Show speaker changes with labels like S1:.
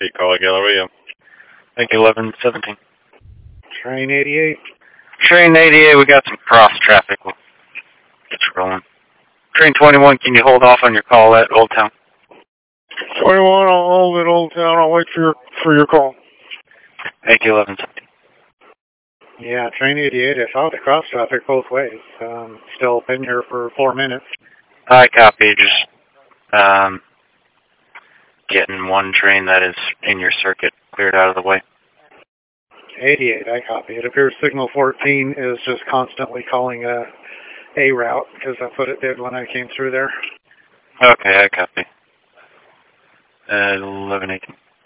S1: Repeat call, Galleria.
S2: Thank you, 1117.
S3: Train 88.
S2: Train 88, we got some cross traffic. We'll get you rolling. Train 21, can you hold off on your call at Old Town?
S3: 21, I'll hold at Old Town. I'll wait for your call.
S2: Thank you, 1117.
S3: Yeah, train 88. I saw the cross traffic both ways. Still been here for 4 minutes.
S2: I copy. Just getting one train that is in your circuit cleared out of the way.
S3: 88, I copy. It appears signal 14 is just constantly calling a route, because that's what it did when I came through there.
S2: Okay, I copy. 1118.